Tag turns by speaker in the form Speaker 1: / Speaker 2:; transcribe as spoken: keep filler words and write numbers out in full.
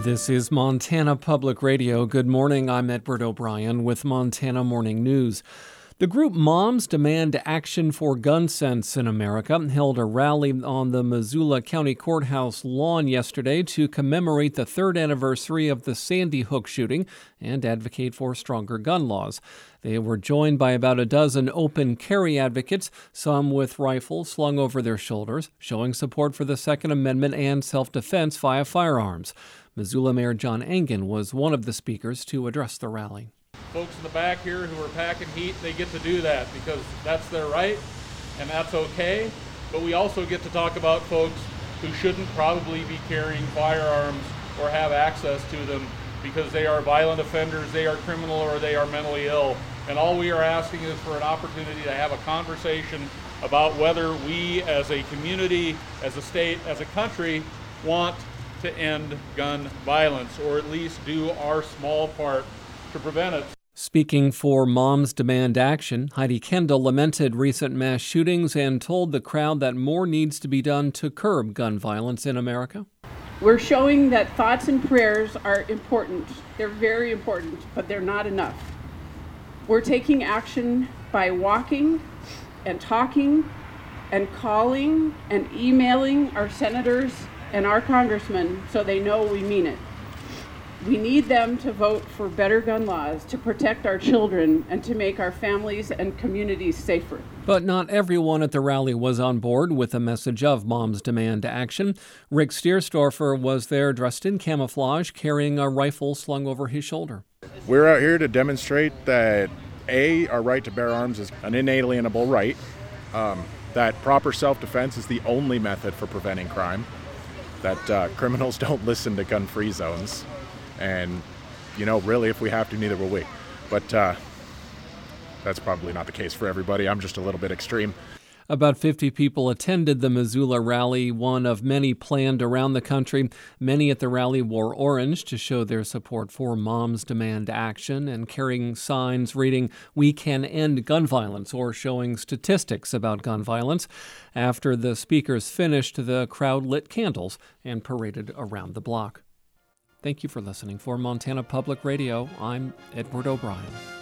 Speaker 1: This is Montana Public Radio. Good morning. I'm Edward O'Brien with Montana Morning News. The group Moms Demand Action for Gun Sense in America held a rally on the Missoula County Courthouse lawn yesterday to commemorate the third anniversary of the Sandy Hook shooting and advocate for stronger gun laws. They were joined by about a dozen open carry advocates, some with rifles slung over their shoulders, showing support for the Second Amendment and self-defense via firearms. Missoula Mayor John Engen was one of the speakers to address the rally.
Speaker 2: Folks in the back here who are packing heat, they get to do that because that's their right and that's okay. But we also get to talk about folks who shouldn't probably be carrying firearms or have access to them because they are violent offenders, they are criminal, or they are mentally ill. And all we are asking is for an opportunity to have a conversation about whether we as a community, as a state, as a country want to end gun violence, or at least do our small part to prevent it.
Speaker 1: Speaking for Moms Demand Action, Heidi Kendall lamented recent mass shootings and told the crowd that more needs to be done to curb gun violence in America.
Speaker 3: We're showing that thoughts and prayers are important. They're very important, but they're not enough. We're taking action by walking and talking and calling and emailing our senators and our congressmen so they know we mean it. We need them to vote for better gun laws to protect our children and to make our families and communities safer.
Speaker 1: But not everyone at the rally was on board with the message of Moms Demand Action. Rick Stierstorfer was there dressed in camouflage, carrying a rifle slung over his shoulder.
Speaker 4: We're out here to demonstrate that, A, our right to bear arms is an inalienable right, um, that proper self-defense is the only method for preventing crime, that uh, criminals don't listen to gun-free zones. And, you know, really, if we have to, neither will we. But uh, that's probably not the case for everybody. I'm just a little bit extreme.
Speaker 1: About fifty people attended the Missoula rally, one of many planned around the country. Many at the rally wore orange to show their support for Moms Demand Action and carrying signs reading, "We can end gun violence," or showing statistics about gun violence. After the speakers finished, the crowd lit candles and paraded around the block. Thank you for listening. For Montana Public Radio, I'm Edward O'Brien.